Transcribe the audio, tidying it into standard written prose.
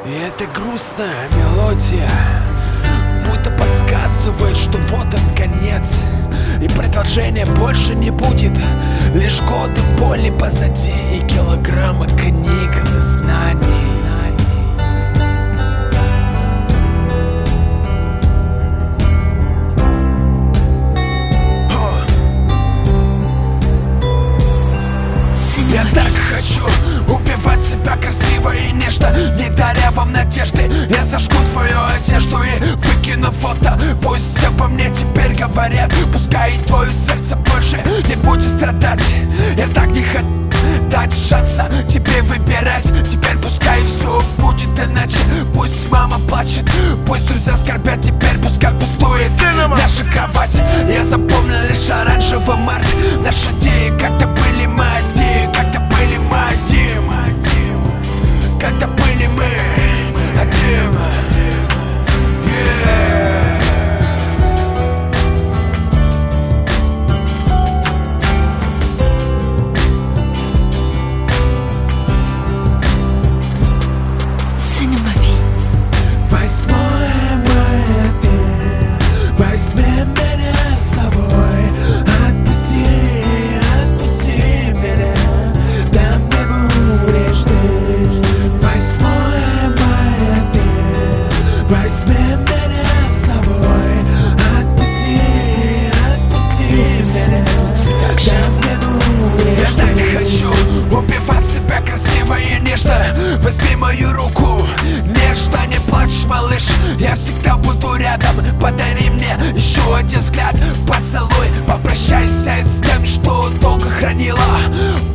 И эта грустная мелодия будто подсказывает, что вот он конец, и продолжения больше не будет. Лишь годы боли позади и килограммы книг и знаний. Я так хочу убивать себя красиво и нежно, не даря вам надежды. Я сожгу свою одежду и выкину фото. Пусть обо мне теперь говорят, пускай и твое сердце больше не будет страдать. Я так не хочу дать шанса тебе выбирать. Теперь пускай все будет иначе. Пусть мама плачет, пусть друзья скорбят. Теперь пускай пустует наша кровать. Я запомнил лишь оранжевый марк. Наши идеи как-то были мы одни, когда были мы одним, когда были мы одним. Убивать себя красиво и нежно. Возьми мою руку, нежно, не плачь, малыш. Я всегда буду рядом. Подари мне еще один взгляд, поцелуй. Попрощайся с тем, что долго хранила.